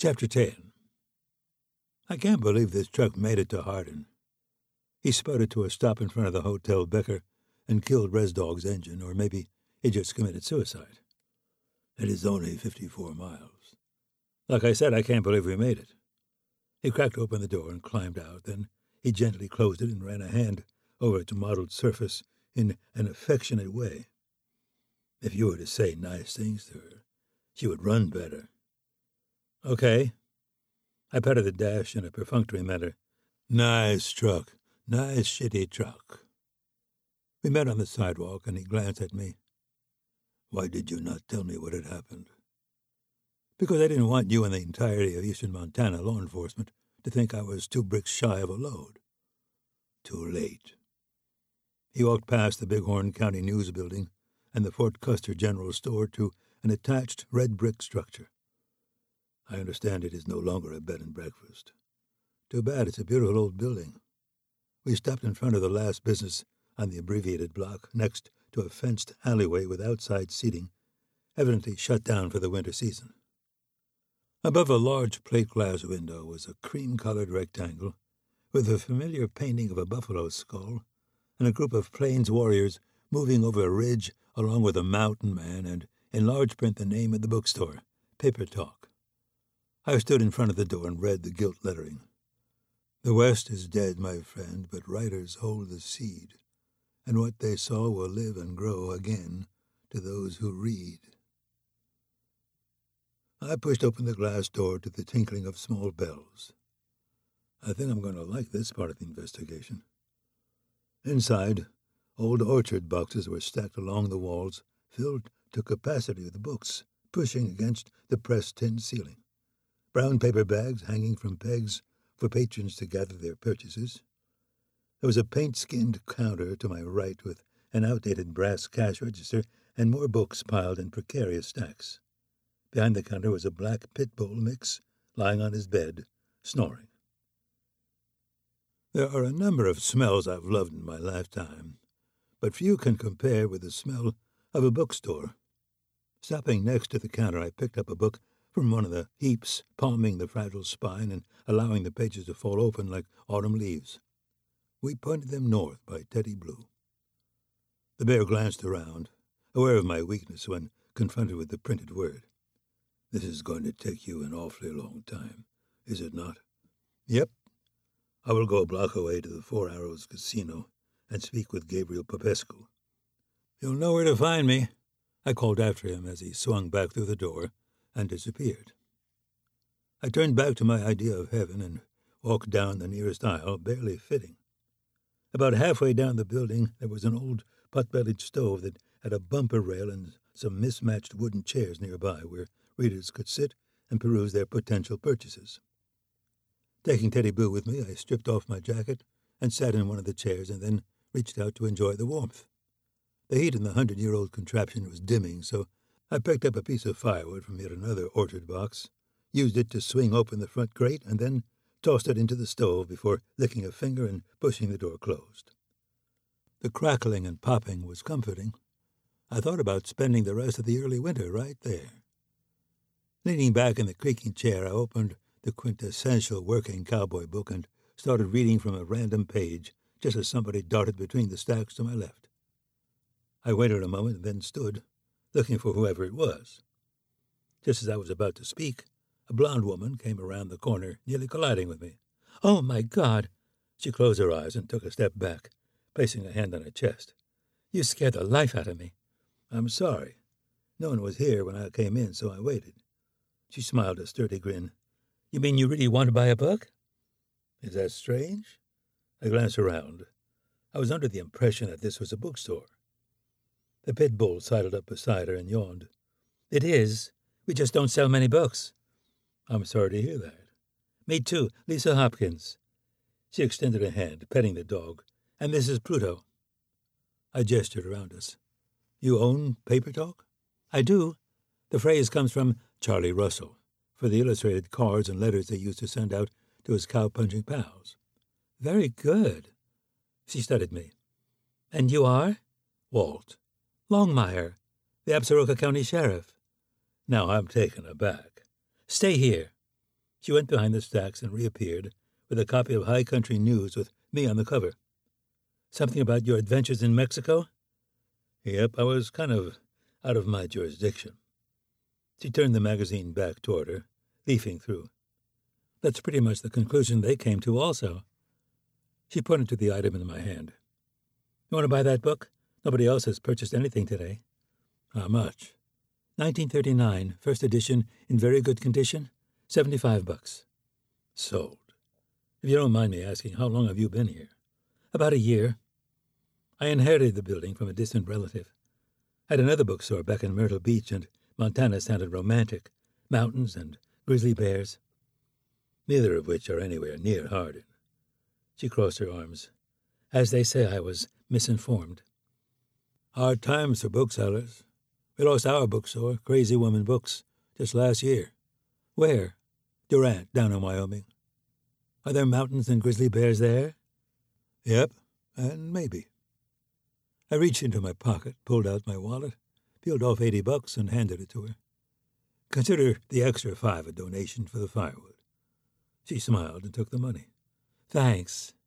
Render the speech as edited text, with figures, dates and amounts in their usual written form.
Chapter 10. I can't believe this truck made it to Hardin. He sputtered to a stop in front of the Hotel Becker and killed Resdog's engine, or maybe he just committed suicide. It is only 54 miles. Like I said, I can't believe we made it. He cracked open the door and climbed out. Then he gently closed it and ran a hand over its mottled surface in an affectionate way. If you were to say nice things to her, she would run better. Okay. I patted the dash in a perfunctory manner. Nice truck. Nice shitty truck. We met on the sidewalk, and he glanced at me. Why did you not tell me what had happened? Because I didn't want you and the entirety of eastern Montana law enforcement to think I was 2 bricks shy of a load. Too late. He walked past the Bighorn County News Building and the Fort Custer General Store to an attached red brick structure. I understand it is no longer a bed and breakfast. Too bad, it's a beautiful old building. We stopped in front of the last business on the abbreviated block, next to a fenced alleyway with outside seating, evidently shut down for the winter season. Above a large plate glass window was a cream-colored rectangle with a familiar painting of a buffalo skull and a group of Plains warriors moving over a ridge along with a mountain man and, in large print, the name of the bookstore, Paper Talk. I stood in front of the door and read the gilt lettering. The West is dead, my friend, but writers hold the seed, and what they saw will live and grow again to those who read. I pushed open the glass door to the tinkling of small bells. I think I'm going to like this part of the investigation. Inside, old orchard boxes were stacked along the walls, filled to capacity with books, pushing against the pressed tin ceiling. Brown paper bags hanging from pegs for patrons to gather their purchases. There was a paint-skinned counter to my right with an outdated brass cash register and more books piled in precarious stacks. Behind the counter was a black pit bull mix lying on his bed, snoring. There are a number of smells I've loved in my lifetime, but few can compare with the smell of a bookstore. Stopping next to the counter, I picked up a book from one of the heaps, palming the fragile spine and allowing the pages to fall open like autumn leaves. We Pointed Them North by Teddy Blue. The bear glanced around, aware of my weakness when confronted with the printed word. This is going to take you an awfully long time, is it not? Yep. I will go a block away to the Four Arrows Casino and speak with Gabriel Popescu. You'll know where to find me, I called after him as he swung back through the door and disappeared. I turned back to my idea of heaven and walked down the nearest aisle, barely fitting. About halfway down the building, there was an old pot-bellied stove that had a bumper rail and some mismatched wooden chairs nearby where readers could sit and peruse their potential purchases. Taking Teddy Boo with me, I stripped off my jacket and sat in one of the chairs and then reached out to enjoy the warmth. The heat in the 100-year-old contraption was dimming, so I picked up a piece of firewood from yet another orchard box, used it to swing open the front grate, and then tossed it into the stove before licking a finger and pushing the door closed. The crackling and popping was comforting. I thought about spending the rest of the early winter right there. Leaning back in the creaking chair, I opened the quintessential working cowboy book and started reading from a random page just as somebody darted between the stacks to my left. I waited a moment and then stood, looking for whoever it was. Just as I was about to speak, a blonde woman came around the corner, nearly colliding with me. "Oh, my God!" She closed her eyes and took a step back, placing a hand on her chest. "You scared the life out of me." "I'm sorry. No one was here when I came in, so I waited." She smiled a sturdy grin. "You mean you really want to buy a book?" "Is that strange?" I glanced around. I was under the impression that this was a bookstore. The pit bull sidled up beside her and yawned. "It is. We just don't sell many books." "I'm sorry to hear that." "Me too. Lisa Hopkins." She extended a hand, petting the dog. "And Mrs. Pluto." I gestured around us. "You own Paper Talk?" "I do. The phrase comes from Charlie Russell, for the illustrated cards and letters they used to send out to his cow-punching pals." "Very good." She studied me. "And you are?" "Walt." "Longmire, the Absaroka County Sheriff." Now I'm taken aback. "Stay here." She went behind the stacks and reappeared with a copy of High Country News with me on the cover. Something about your adventures in Mexico? Yep, I was kind of out of my jurisdiction. She turned the magazine back toward her, leafing through. That's pretty much the conclusion they came to also. She pointed to the item in my hand. You want to buy that book? Nobody else has purchased anything today. How much? 1939, first edition, in very good condition. $75. Sold. If you don't mind me asking, how long have you been here? About a year. I inherited the building from a distant relative. I had another bookstore back in Myrtle Beach, and Montana sounded romantic. Mountains and grizzly bears. Neither of which are anywhere near Hardin. She crossed her arms. As they say, I was misinformed. Hard times for booksellers. We lost our bookstore, Crazy Woman Books, just last year. Where? Durant, down in Wyoming. Are there mountains and grizzly bears there? Yep, and maybe. I reached into my pocket, pulled out my wallet, peeled off $80 and handed it to her. Consider the extra $5 a donation for the firewood. She smiled and took the money. Thanks.